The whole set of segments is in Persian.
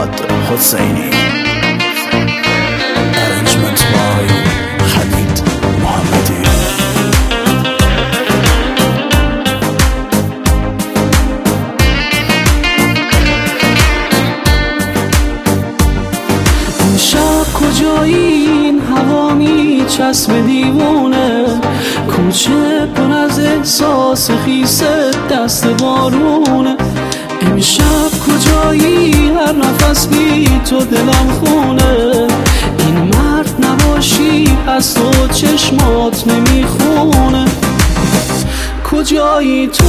فرهاد حسینی. Arrangement by Khalid Mohammadi. امشب کجایی این هوا میچسبه دیوونه، کوچه پر از احساس خیس دست بارونه. امشب کجایی هر نفس بی تو دلم خونه، این مرد نباشی پس تو چشمات نمیخونه. کجایی تو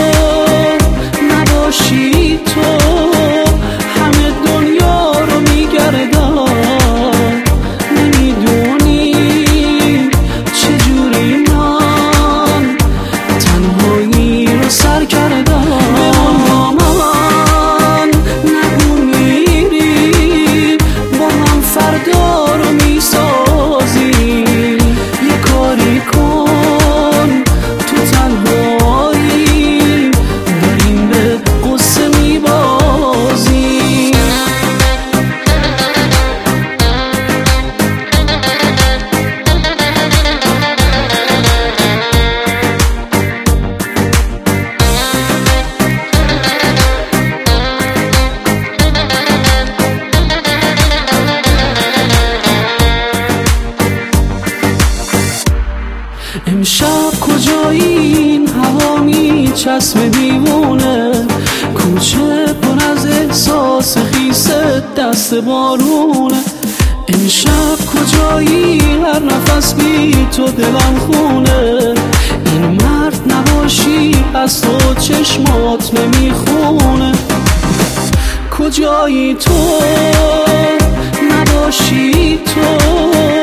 نباشی تو همه دنیا رو میگردم، نمیدونی چجوری من تنهایی رو سر کردم. با من نگو میری با من فردا رو میسازی، یه کاری کن تو تنهایی داریم به قصه میبازی. امشب کجایی این هوا میچسبه دیوونه، کوچه پر از احساس خیس دست بارونه. امشب کجایی هر نفس بی تو دلم خونه، این مرد نباشی از تو چشمات نمیخونه. کجایی تو نباشی تو